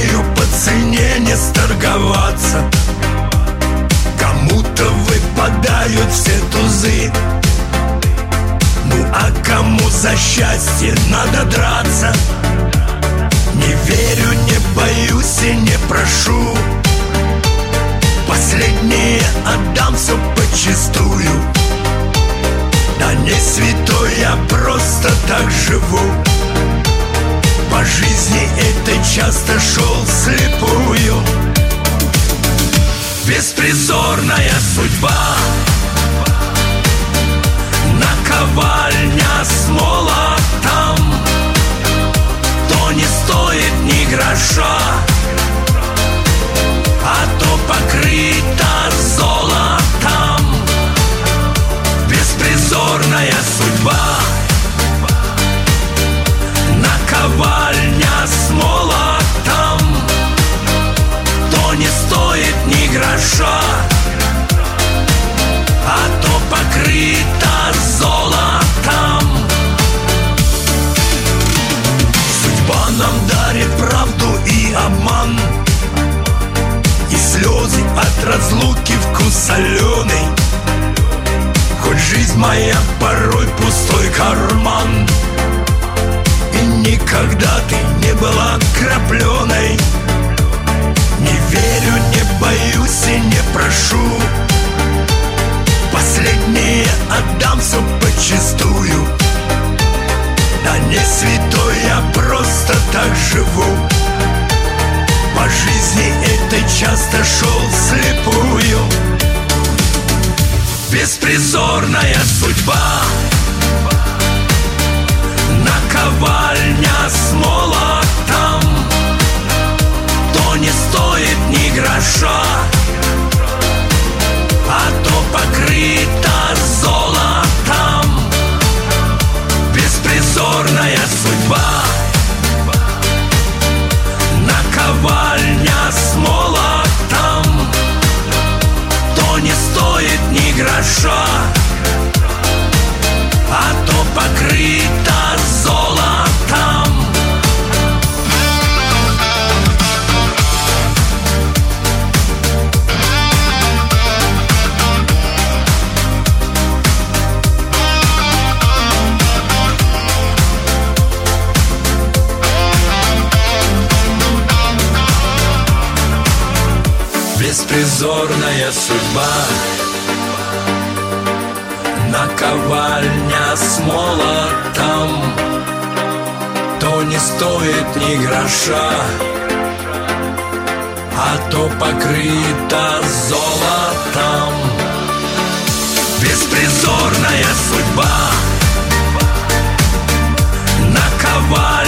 умею по цене не сторговаться. Кому-то выпадают все тузы, ну а кому за счастье надо драться. Не верю, не боюсь и не прошу, последнее отдам все подчистую. Да не святой, я просто так живу. По жизни этой часто шел вслепую. Беспризорная судьба, наковальня с молотом, то не стоит ни гроша, а то покрыто золотом. Беспризорная судьба, наковальня с молотом, то не стоит ни гроша, а то покрыто золотом. Судьба нам дарит правду и обман, и слезы от разлуки вкус соленый. Хоть жизнь моя порой пустой карман, и никогда ты не была крапленой. Не верю, не боюсь и не прошу, последнее отдам все подчистую. Да не святой, я просто так живу. По жизни этой часто шел вслепую. Беспризорная судьба, наковальня с молотом, то не стоит ни гроша, а то покрыто золотом. Беспризорная судьба, наковальня с молотом, то не стоит ни гроша, а то покрыто золотом. Беспризорная судьба, наковальня с молотом, то не стоит ни гроша, а то покрыто золотом. Беспризорная судьба, наковальня